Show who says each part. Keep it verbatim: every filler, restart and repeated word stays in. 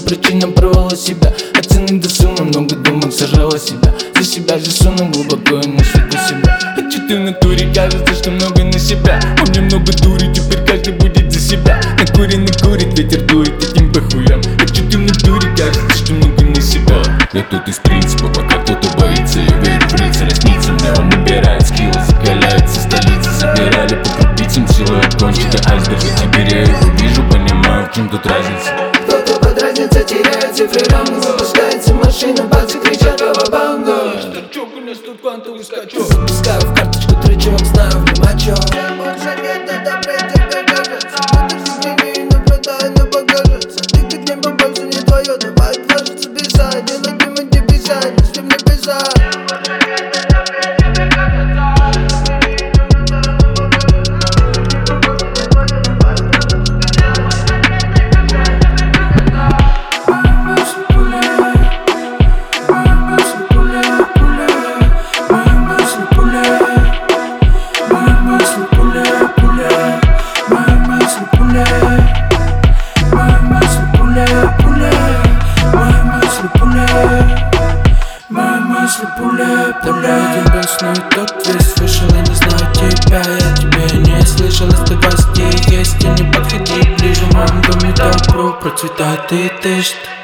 Speaker 1: причина провала себя. От цены до суммы много думок сажала себя. За себя же сунул глубоко и мысли до себя. А че ты в натуре, кажется, что много на себя. У меня много дури, теперь каждый будет за себя. Накуренный курит, ветер дует этим похуям. А че ты в натуре, кажется, что много на себя.
Speaker 2: Я тут из принципа, пока кто-то боится. Я верю в лица, ресницы мне он набирает скиллы. Закаляется столица, собирали по крупицам силуэт кончика айсберга. Теперь я его вижу, понимаю, в чем тут разница.
Speaker 1: Кто-то подразнится, теряет цифры рамы. Запускается машина, бацы кричат ва-ва-банга. Скачок, у нас тут квантовый скачок. Запускаю в карточку тречевок, знаю, внимачо.
Speaker 3: Больше нет, это бред, тебе кажется. Подожди, не наблюдай, но покажется. Ты как не побольше, не твое, давай отважиться писать. Делать не могу писать, не с чем написать.
Speaker 1: Добрый день, бешеный тот весь слышал, я не знаю тебя. Я тебя не слышал, оставайся где есть. И не подходи ближе, в моем доме добро процветает и ты что?